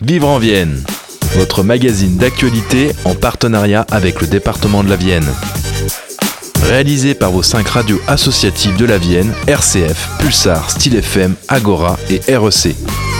Vivre en Vienne, votre magazine d'actualité en partenariat avec le département de la Vienne. Réalisé par vos 5 radios associatives de la Vienne, RCF, Pulsar, Style FM, Agora et REC.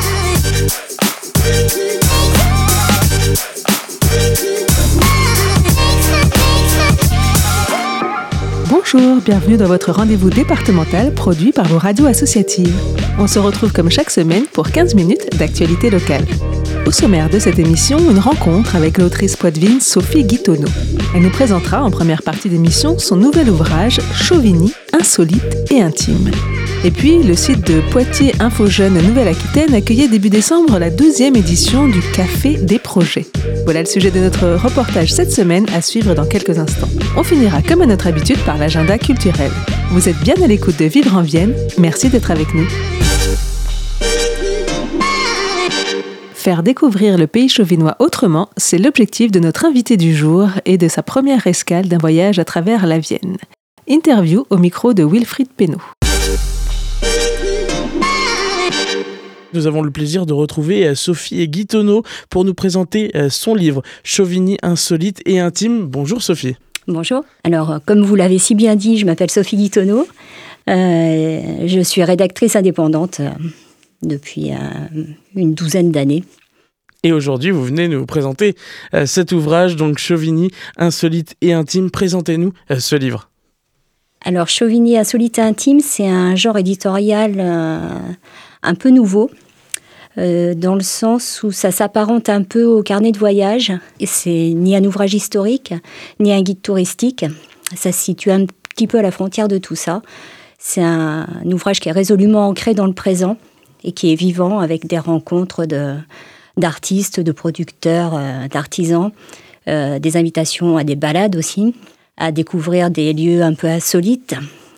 Bonjour, bienvenue dans votre rendez-vous départemental produit par vos radios associatives. On se retrouve comme chaque semaine pour 15 minutes d'actualité locale. Au sommaire de cette émission, une rencontre avec l'autrice poitevine Sophie Guitonneau. Elle nous présentera en première partie d'émission son nouvel ouvrage Chauvigny, insolite et intime. Et puis, le site de Poitiers Info Jeune Nouvelle-Aquitaine accueillait début décembre la 12e édition du Café des Projets. Voilà le sujet de notre reportage cette semaine à suivre dans quelques instants. On finira comme à notre habitude par l'agenda culturel. Vous êtes bien à l'écoute de Vivre en Vienne, merci d'être avec nous. Faire découvrir le pays chauvinois autrement, c'est l'objectif de notre invité du jour et de sa première escale d'un voyage à travers la Vienne. Interview au micro de Wilfried Penaud. Nous avons le plaisir de retrouver Sophie Guitonneau pour nous présenter son livre Chauvigny, insolite et intime. Bonjour Sophie. Bonjour. Alors, comme vous l'avez si bien dit, je m'appelle Sophie Guitonneau. Je suis rédactrice indépendante depuis une douzaine d'années. Et aujourd'hui, vous venez nous présenter cet ouvrage, donc Chauvigny, insolite et intime. Présentez-nous ce livre. Alors, Chauvigny, insolite et intime, c'est un genre éditorial un peu nouveau, dans le sens où ça s'apparente un peu au carnet de voyage. Et c'est ni un ouvrage historique, ni un guide touristique. Ça se situe un petit peu à la frontière de tout ça. C'est un ouvrage qui est résolument ancré dans le présent et qui est vivant avec des rencontres d'artistes, de producteurs, d'artisans, des invitations à des balades aussi, à découvrir des lieux un peu insolites.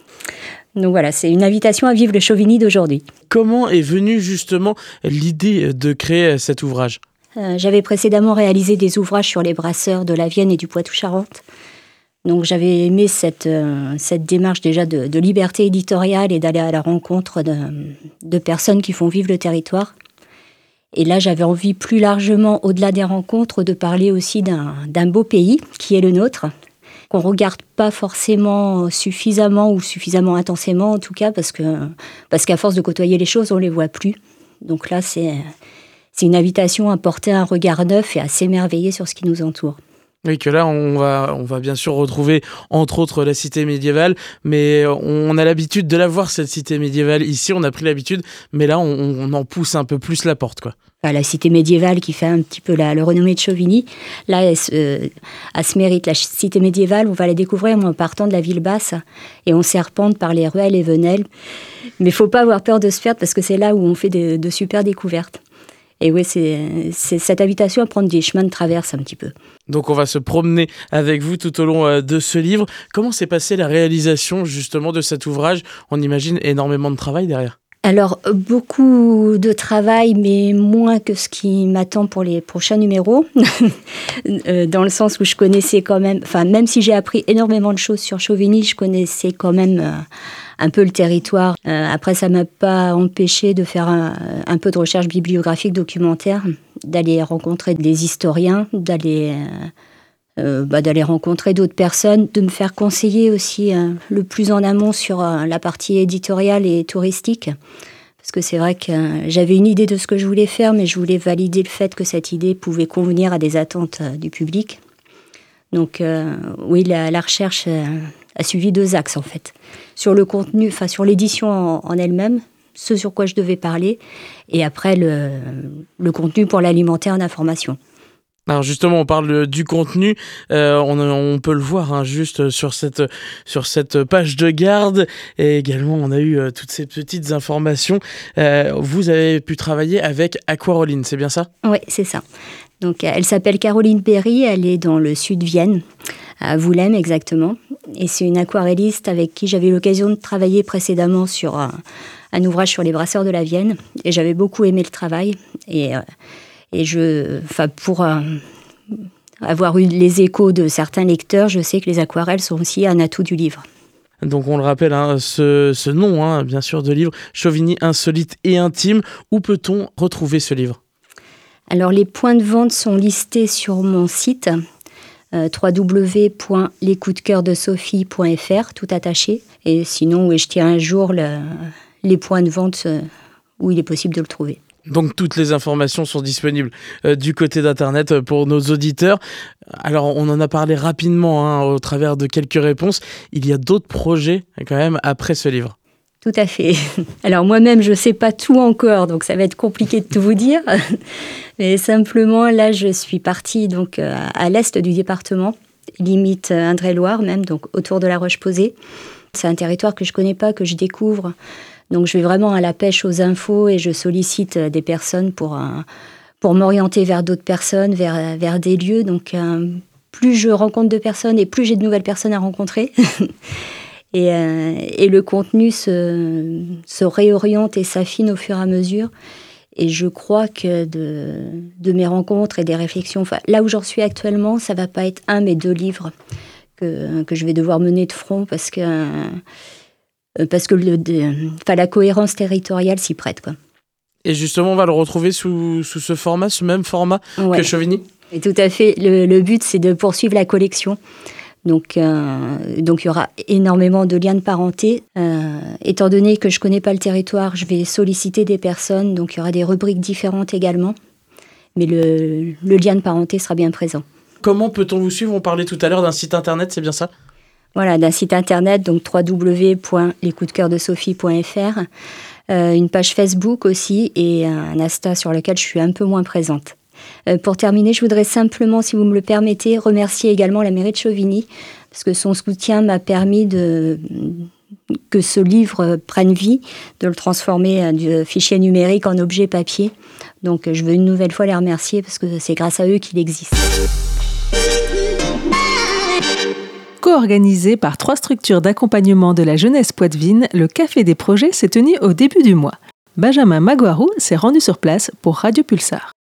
Donc voilà, c'est une invitation à vivre le Chauvigny d'aujourd'hui. Comment est venue justement l'idée de créer cet ouvrage ? J'avais précédemment réalisé des ouvrages sur les brasseurs de la Vienne et du Poitou-Charentes. Donc j'avais aimé cette démarche déjà de liberté éditoriale et d'aller à la rencontre de personnes qui font vivre le territoire. Et là, j'avais envie plus largement, au-delà des rencontres, de parler aussi d'un beau pays qui est le nôtre, qu'on ne regarde pas forcément suffisamment ou suffisamment intensément en tout cas, parce qu'à force de côtoyer les choses, on ne les voit plus. Donc là, c'est une invitation à porter un regard neuf et à s'émerveiller sur ce qui nous entoure. Oui, que là, on va bien sûr retrouver, entre autres, la cité médiévale, mais on a l'habitude de la voir, cette cité médiévale. Ici, on a pris l'habitude, mais là, on en pousse un peu plus la porte, quoi. La cité médiévale qui fait un petit peu le renommée de Chauvigny, là, elle se mérite. La cité médiévale, on va la découvrir en partant de la ville basse et on serpente par les ruelles et venelles. Mais il ne faut pas avoir peur de se perdre parce que c'est là où on fait de super découvertes. Et oui, c'est cette invitation à prendre des chemins de traverse un petit peu. Donc on va se promener avec vous tout au long de ce livre. Comment s'est passée la réalisation justement de cet ouvrage ? On imagine énormément de travail derrière. Alors, beaucoup de travail, mais moins que ce qui m'attend pour les prochains numéros. Dans le sens où je connaissais quand même... Enfin, même si j'ai appris énormément de choses sur Chauvigny, je connaissais quand même un peu le territoire. Après, ça ne m'a pas empêché de faire un peu de recherche bibliographique, documentaire, d'aller rencontrer des historiens, d'aller rencontrer d'autres personnes, de me faire conseiller aussi le plus en amont sur la partie éditoriale et touristique. Parce que c'est vrai que j'avais une idée de ce que je voulais faire, mais je voulais valider le fait que cette idée pouvait convenir à des attentes du public. Donc oui, la recherche a suivi 2 axes en fait. Sur le contenu, enfin sur l'édition en elle-même, ce sur quoi je devais parler, et après le contenu pour l'alimenter en information. Alors justement, on parle du contenu, on peut le voir juste sur cette page de garde, et également on a eu toutes ces petites informations. Vous avez pu travailler avec Aquaroline, c'est bien ça ? Oui, c'est ça. Donc elle s'appelle Caroline Berry, elle est dans le sud de Vienne, à Woulem exactement, et c'est une aquarelliste avec qui j'avais eu l'occasion de travailler précédemment sur un ouvrage sur les brasseurs de la Vienne, et j'avais beaucoup aimé le travail, et pour avoir eu les échos de certains lecteurs, je sais que les aquarelles sont aussi un atout du livre. Donc on le rappelle, ce nom, bien sûr, de livre, Chauvigny, insolite et intime. Où peut-on retrouver ce livre ? Alors, les points de vente sont listés sur mon site www.lescoups-de-cœur-de-sophie.fr, tout attaché. Et sinon, je tiens à jour les points de vente où il est possible de le trouver. Donc toutes les informations sont disponibles du côté d'Internet pour nos auditeurs. Alors on en a parlé rapidement au travers de quelques réponses. Il y a d'autres projets quand même après ce livre. Tout à fait. Alors moi-même, je ne sais pas tout encore, donc ça va être compliqué de tout vous dire. Mais simplement, là, je suis partie donc, à l'est du département, limite Indre-et-Loire même, donc autour de la Roche-Posay. C'est un territoire que je ne connais pas, que je découvre. Donc je vais vraiment à la pêche aux infos et je sollicite des personnes pour m'orienter vers d'autres personnes, vers des lieux. Donc plus je rencontre de personnes et plus j'ai de nouvelles personnes à rencontrer. Et le contenu se réoriente et s'affine au fur et à mesure. Et je crois que de mes rencontres et des réflexions, là où j'en suis actuellement, ça ne va pas être 1 mais 2 livres que je vais devoir mener de front parce que la cohérence territoriale s'y prête, quoi. Et justement, on va le retrouver sous ce format, ce même format que Chauvigny. Et tout à fait. Le but, c'est de poursuivre la collection. Donc, il y aura énormément de liens de parenté. Étant donné que je ne connais pas le territoire, je vais solliciter des personnes. Donc, il y aura des rubriques différentes également. Mais le lien de parenté sera bien présent. Comment peut-on vous suivre ? On parlait tout à l'heure d'un site internet, c'est bien ça ? Voilà, d'un site internet, donc www.lescoups-de-cœur-de-sophie.fr. Une page Facebook aussi et un Insta sur lequel je suis un peu moins présente. Pour terminer, je voudrais simplement, si vous me le permettez, remercier également la mairie de Chauvigny, parce que son soutien m'a permis que ce livre prenne vie, de le transformer du fichier numérique en objet papier. Donc je veux une nouvelle fois les remercier, parce que c'est grâce à eux qu'il existe. Co-organisé par 3 structures d'accompagnement de la jeunesse poitevine, le Café des projets s'est tenu au début du mois. Benjamin Maguarou s'est rendu sur place pour Radio Pulsar.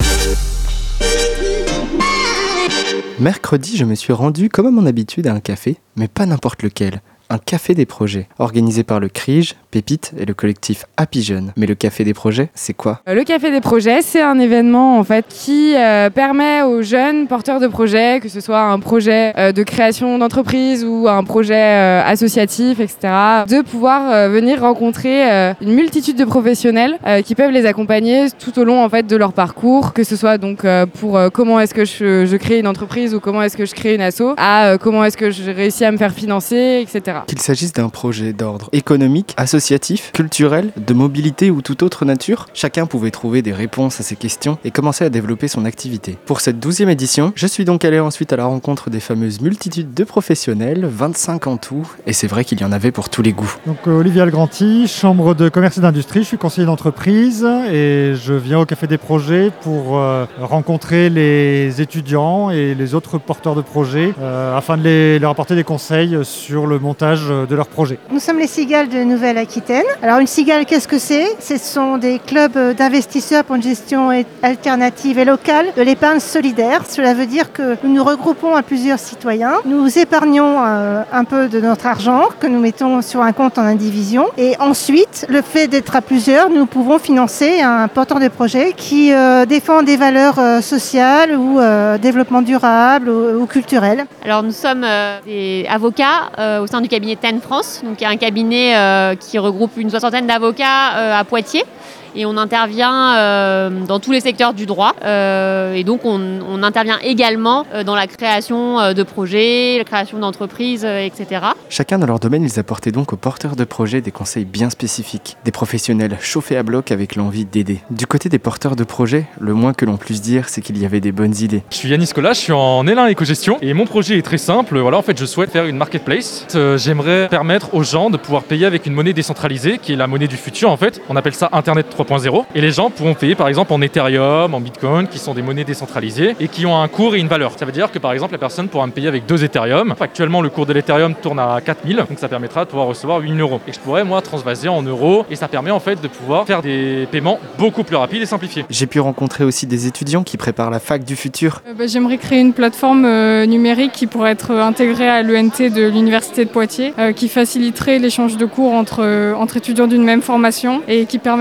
Mercredi, je me suis rendu comme à mon habitude à un café, mais pas n'importe lequel. Un café des projets, organisé par le CRIJ, Pépite et le collectif Happy Jeunes. Mais le café des projets, c'est quoi ? Le café des projets, c'est un événement en fait qui permet aux jeunes porteurs de projets, que ce soit un projet de création d'entreprise ou un projet associatif, etc., de pouvoir venir rencontrer une multitude de professionnels qui peuvent les accompagner tout au long en fait de leur parcours, que ce soit donc pour comment est-ce que je crée une entreprise ou comment est-ce que je crée une asso, à comment est-ce que je réussis à me faire financer, etc. Qu'il s'agisse d'un projet d'ordre économique, associatif, culturel, de mobilité ou toute autre nature, chacun pouvait trouver des réponses à ces questions et commencer à développer son activité. Pour cette 12e édition, je suis donc allé ensuite à la rencontre des fameuses multitudes de professionnels, 25 en tout, et c'est vrai qu'il y en avait pour tous les goûts. Donc Olivier Algranti, chambre de commerce et d'industrie, je suis conseiller d'entreprise et je viens au Café des projets pour rencontrer les étudiants et les autres porteurs de projets afin de leur apporter des conseils sur le montage de leurs projets. Nous sommes les Cigales de Nouvelle-Aquitaine. Alors une cigale, qu'est-ce que c'est ? Ce sont des clubs d'investisseurs pour une gestion alternative et locale de l'épargne solidaire. Cela veut dire que nous nous regroupons à plusieurs citoyens. Nous épargnons un peu de notre argent que nous mettons sur un compte en indivision. Et ensuite, le fait d'être à plusieurs, nous pouvons financer un porteur de projet qui défend des valeurs sociales ou développement durable ou culturel. Alors nous sommes des avocats au sein du cabinet TEN France, donc il y a un cabinet qui regroupe une 60aine d'avocats à Poitiers. Et on intervient dans tous les secteurs du droit. Et donc, on intervient également dans la création de projets, la création d'entreprises, etc. Chacun dans leur domaine, ils apportaient donc aux porteurs de projets des conseils bien spécifiques. Des professionnels chauffés à bloc avec l'envie d'aider. Du côté des porteurs de projets, le moins que l'on puisse dire, c'est qu'il y avait des bonnes idées. Je suis Yannis Colas, je suis en Élin Éco-Gestion. Et mon projet est très simple. Voilà, en fait, je souhaite faire une marketplace. J'aimerais permettre aux gens de pouvoir payer avec une monnaie décentralisée, qui est la monnaie du futur, en fait. On appelle ça Internet 3.0 et les gens pourront payer par exemple en Ethereum, en Bitcoin qui sont des monnaies décentralisées et qui ont un cours et une valeur. Ça veut dire que par exemple la personne pourra me payer avec 2 Ethereum. Actuellement le cours de l'Ethereum tourne à 4000 donc ça permettra de pouvoir recevoir 8 000 € et je pourrais moi transvaser en euros et ça permet en fait de pouvoir faire des paiements beaucoup plus rapides et simplifiés. J'ai pu rencontrer aussi des étudiants qui préparent la fac du futur. J'aimerais créer une plateforme numérique qui pourrait être intégrée à l'ENT de l'Université de Poitiers qui faciliterait l'échange de cours entre étudiants d'une même formation et qui permettrait aux profs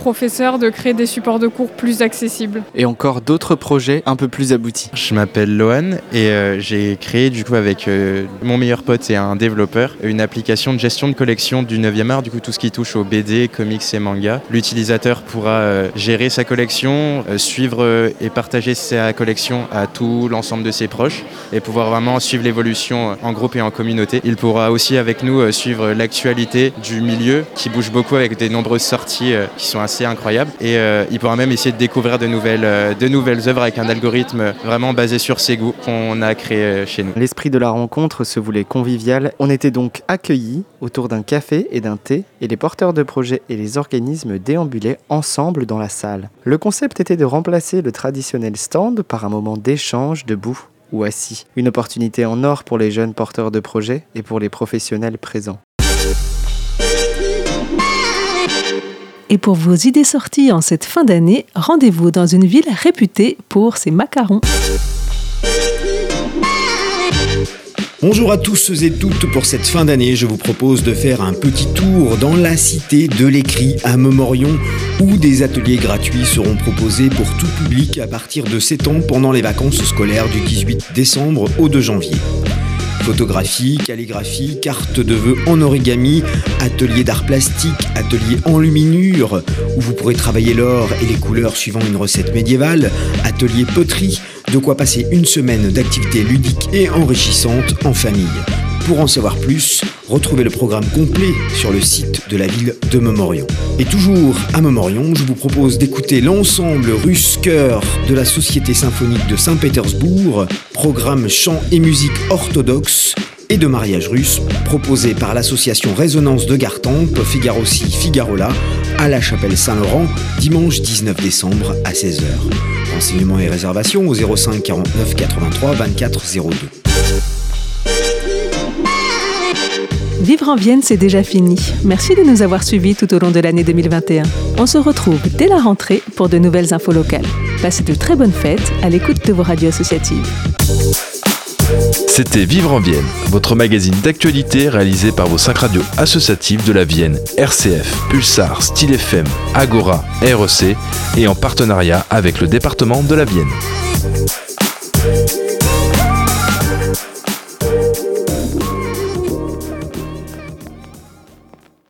professeurs de créer des supports de cours plus accessibles. Et encore d'autres projets un peu plus aboutis. Je m'appelle Lohan et j'ai créé du coup avec mon meilleur pote et un développeur une application de gestion de collection du 9e art, du coup tout ce qui touche aux BD, comics et mangas. L'utilisateur pourra gérer sa collection, suivre et partager sa collection à tout l'ensemble de ses proches et pouvoir vraiment suivre l'évolution en groupe et en communauté. Il pourra aussi avec nous suivre l'actualité du milieu qui bouge beaucoup avec des nombreuses sorties qui sont assez incroyables et il pourra même essayer de découvrir de nouvelles œuvres avec un algorithme vraiment basé sur ses goûts qu'on a créé chez nous. L'esprit de la rencontre se voulait convivial. On était donc accueillis autour d'un café et d'un thé et les porteurs de projets et les organismes déambulaient ensemble dans la salle. Le concept était de remplacer le traditionnel stand par un moment d'échange debout ou assis. Une opportunité en or pour les jeunes porteurs de projets et pour les professionnels présents. Et pour vos idées sorties en cette fin d'année, rendez-vous dans une ville réputée pour ses macarons. Bonjour à tous et toutes, pour cette fin d'année, je vous propose de faire un petit tour dans la cité de l'écrit à Montmorillon où des ateliers gratuits seront proposés pour tout public à partir de 7 ans pendant les vacances scolaires du 18 décembre au 2 janvier. Photographie, calligraphie, carte de vœux en origami, atelier d'art plastique, atelier enluminure, où vous pourrez travailler l'or et les couleurs suivant une recette médiévale, atelier poterie, de quoi passer une semaine d'activités ludiques et enrichissantes en famille. Pour en savoir plus, retrouvez le programme complet sur le site de la ville de Montmorillon. Et toujours à Montmorillon, je vous propose d'écouter l'ensemble russe chœur de la Société symphonique de Saint-Pétersbourg, programme chant et musique orthodoxe et de mariage russe, proposé par l'association Résonance de Gartempe, Figaro-ci, Figaro-là, à la chapelle Saint-Laurent, dimanche 19 décembre à 16h. Renseignements et réservations au 05 49 83 24 02. Vivre en Vienne, c'est déjà fini. Merci de nous avoir suivis tout au long de l'année 2021. On se retrouve dès la rentrée pour de nouvelles infos locales. Passez de très bonnes fêtes à l'écoute de vos radios associatives. C'était Vivre en Vienne, votre magazine d'actualité réalisé par vos 5 radios associatives de la Vienne, RCF, Pulsar, Style FM, Agora, REC et en partenariat avec le département de la Vienne.